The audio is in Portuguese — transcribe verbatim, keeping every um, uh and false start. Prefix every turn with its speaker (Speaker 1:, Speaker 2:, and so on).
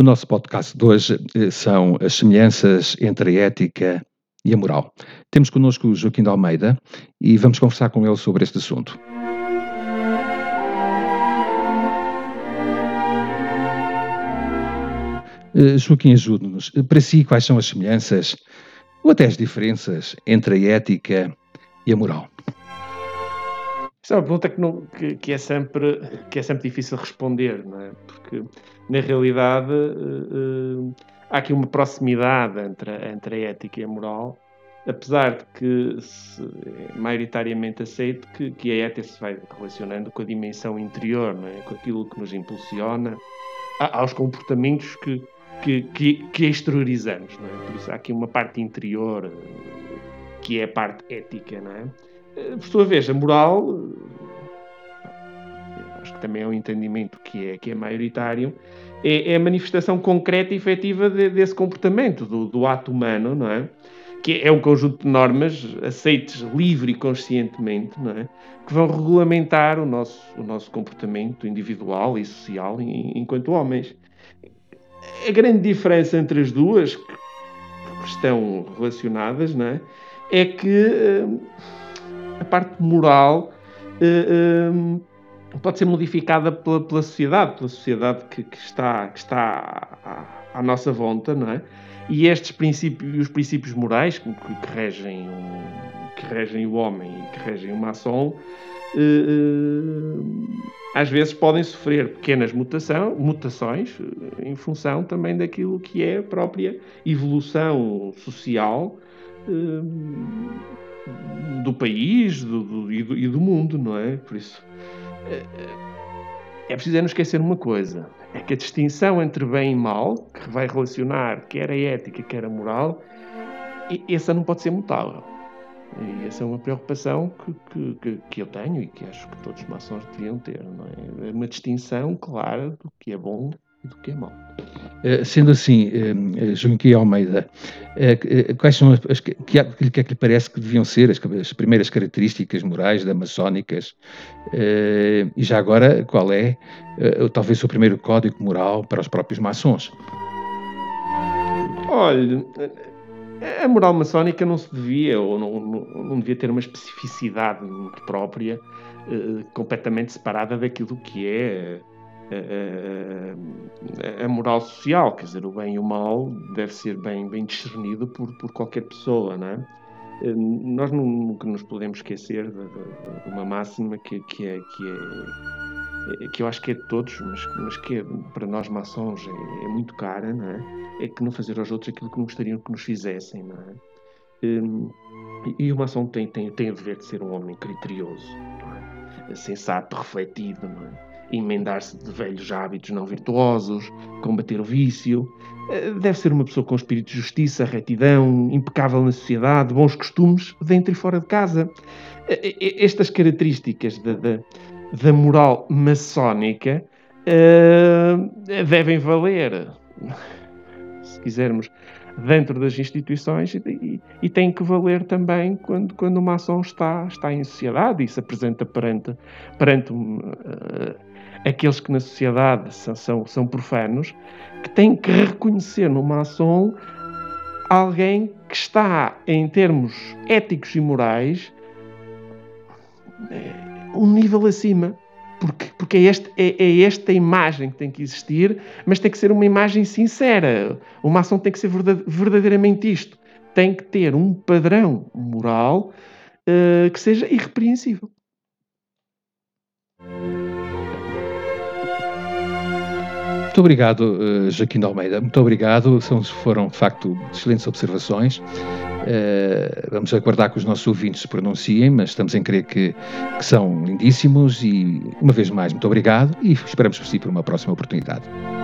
Speaker 1: O nosso podcast de hoje eh, são as semelhanças entre a ética e a moral. Temos connosco o Joaquim de Almeida e vamos conversar com ele sobre este assunto. Eh, Joaquim, ajude-nos. Eh, Para si, quais são as semelhanças ou até as diferenças entre a ética e a moral?
Speaker 2: Isto é uma pergunta que, não, que, que é sempre, que é sempre difícil responder, não é? Porque, na realidade, eh, eh, há aqui uma proximidade entre, a- entre a ética e a moral, apesar de que se, é maioritariamente aceito que, que a ética se vai relacionando com a dimensão interior, não é? Com aquilo que nos impulsiona, a- aos comportamentos que, que, que, que exteriorizamos, não é? Por isso há aqui uma parte interior, eh, que é a parte ética, não é? Eh, Por sua vez, a moral, eh, acho que também é um entendimento que é, que é maioritário, é, é a manifestação concreta e efetiva de- desse comportamento, do, do ato humano, não é? Que é um conjunto de normas aceites livre e conscientemente, não é? Que vão regulamentar o nosso, o nosso comportamento individual e social em- enquanto homens. A grande diferença entre as duas, que estão relacionadas, não é? É que eh, a parte moral eh, eh, pode ser modificada pela, pela sociedade, pela sociedade que, que está, que está à, à nossa volta, não é? E estes princípios, os princípios morais que, que regem o, que regem o homem e que regem o maçom, eh, eh, às vezes podem sofrer pequenas mutação, mutações eh, em função também daquilo que é a própria evolução social eh, do país do, do- e, do, e do mundo, não é? Por isso, eh, é preciso é não esquecer uma coisa: é que a distinção entre bem e mal, que vai relacionar quer a ética, quer a moral, e- essa não pode ser mutável. E essa é uma preocupação que, que, que, que eu tenho e que acho que todos os maçons deviam ter, não é? É uma distinção clara do que é bom e do que é mau.
Speaker 1: Eh, Sendo assim, eh, eh, Joaquim Almeida, eh, eh, quais são as, as que, que, há- que é que lhe parece que deviam ser as, as primeiras características morais da maçónicas? Eh, e já agora, qual é, eh, talvez o primeiro código moral para os próprios maçons?
Speaker 2: Olha, a moral maçónica não se devia, ou não, não, não devia ter uma especificidade muito própria, eh, completamente separada daquilo que é eh, a, a moral social. Quer dizer, o bem e o mal deve ser bem, bem discernido por, por qualquer pessoa, não é? Eh, Nós nu- nunca nos podemos esquecer de, de- de uma máxima que, que é, que é, é- que eu acho que é de todos, mas, mas que é, para nós maçons é, é muito cara, não é? É que não fazer aos outros aquilo que não gostariam que nos fizessem, não é? Hum, e, e o maçom tem, tem, tem o dever de ser um homem criterioso, não é? Sensato, refletido, não é? Emendar-se de velhos hábitos não virtuosos, combater o vício. Eh, Deve ser uma pessoa com espírito de justiça, retidão, impecável na sociedade, bons costumes dentro e fora de casa. Eh, eh, Estas características da, da, da moral maçónica eh, devem valer, se quisermos, dentro das instituições, e, e, e tem que valer também quando, quando uma ação está, está em sociedade e se apresenta perante, perante uh, aqueles que na sociedade são, são, são profanos, que têm que reconhecer numa ação alguém que está, em termos éticos e morais, um nível acima. Porque, porque é, este, é, é esta imagem que tem que existir, mas tem que ser uma imagem sincera. Uma ação tem que ser verdadeiramente isto. Tem que ter um padrão moral uh, que seja irrepreensível.
Speaker 1: Muito obrigado, eh, Joaquim de Almeida. Muito obrigado. São, foram, de facto, excelentes observações. Eh, vamos aguardar que os nossos ouvintes se pronunciem, mas estamos em crer que, que são lindíssimos e, uma vez mais, muito obrigado e esperamos por si por uma próxima oportunidade.